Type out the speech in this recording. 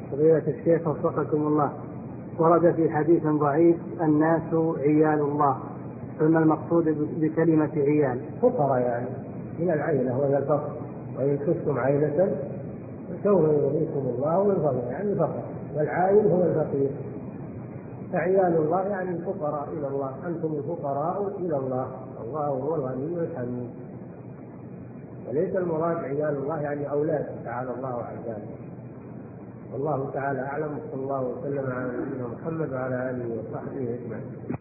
فضيلة الشيخ وفقكم الله، ورد في حديث ضعيف الناس عيال الله، فما المقصود بكلمة عيال؟ فقراء يعني من العيلة وهي الفقر، وإن خفتم عيلة فسوف يغنيكم الله من فضله، يعني الفقر، والعائل هو الفقير. فعيال الله يعني الفقراء إلى الله، أنتم الفقراء إلى الله، الله هو الغني الحميد. وليس المراد عيال الله يعني أولاد تعالى الله عن ذلك. والله تعالى أعلم، صلى الله وسلم على نبينا محمد وعلى آله وصحبه أجمعين.